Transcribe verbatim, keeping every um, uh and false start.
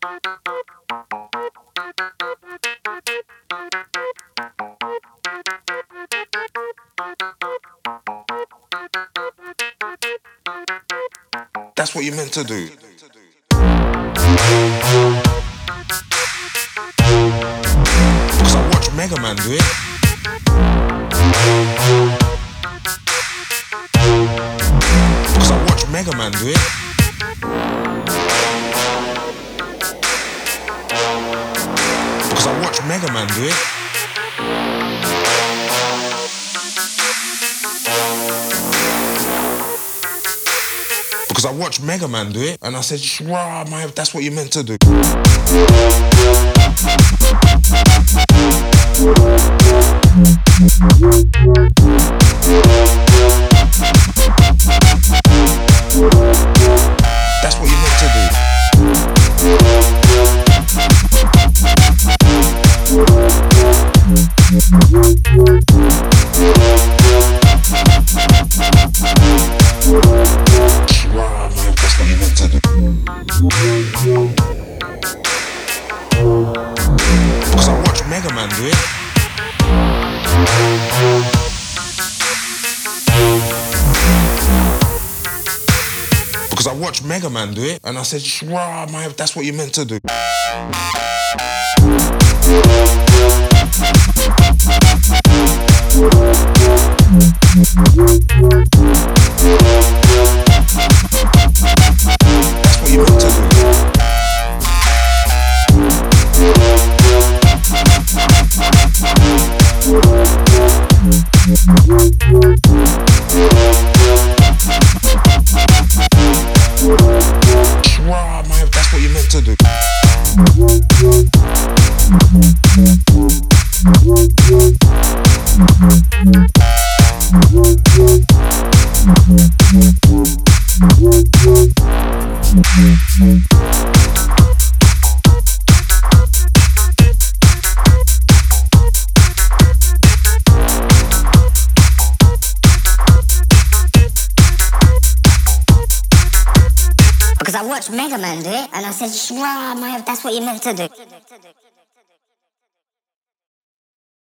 That's what you're meant to do. Because I watch Mega Man do it. Because I watch Mega Man do it. Because I watch Mega Man do it. Because I watched Mega Man do it, and I said, "Rah, man, that's what you're meant to do." That's what you're meant to do. Rah, man, that's what you're meant to do. Because I watched Mega Man do it. Because I watched Mega Man do it, and I said, "Rah, man, that's what you're meant to do." That's what you're meant to do. Rah, man, that's what you're meant to do. Because I watched Mega Man do it, and I said, "Rah, man, that's what you're meant to do."